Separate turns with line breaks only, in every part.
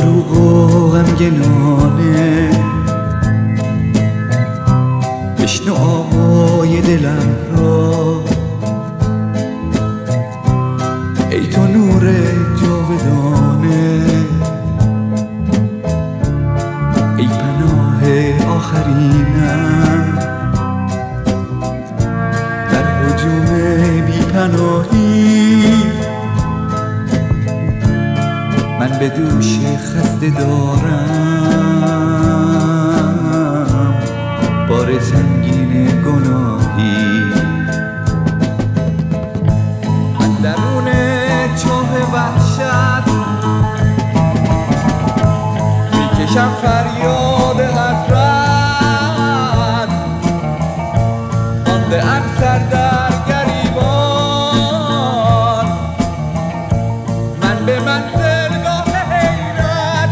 فروغ و غمگنانه، بشنو آوای دلم را، ای تو نور جاودانه، ای پناه آخرینم در هجوم بی پناهی. من به دوش خسته دارم بار سنگین گناهی. از درون چاه وحشت میکشم فریاد حسرت، مانده ام سر در گریبان، من به منزلگاه حیرت.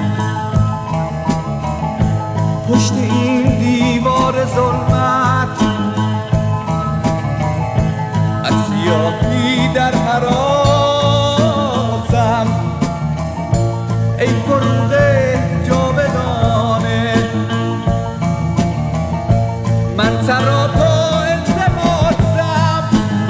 پشت این دیوار ظلمت از سیاهی در هراسم، ای فروغ جاودانه، من سراپا التماسم.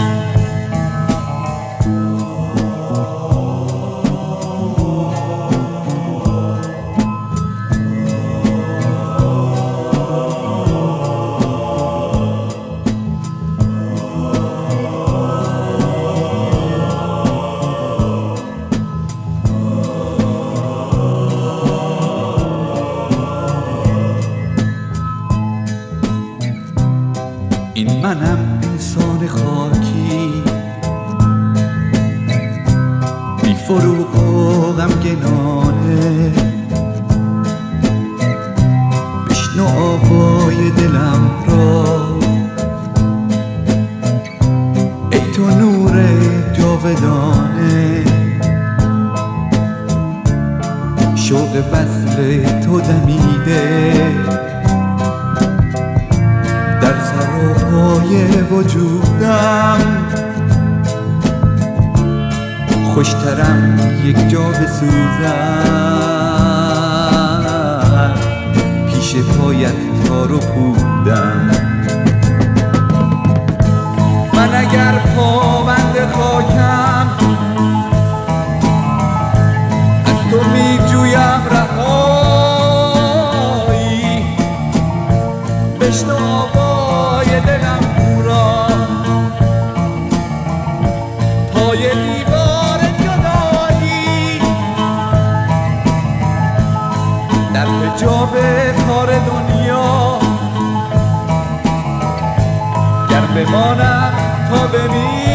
این منم انسان خاکی، بی فروغ و غمگنانه، بشنو آوای دلم را، ای تو نور جاودانه، شوق وصل تو دمیده در سراپای وجودم، خوشترم یک جا بسوزم، پیش پایت تار و پودم. من اگر پابند خاکم از تو می جویم رهایی، بشنو آوای دلم را، پای دیوار جدایی، در حجاب کار دنیا گر بمانم تا بمیرم.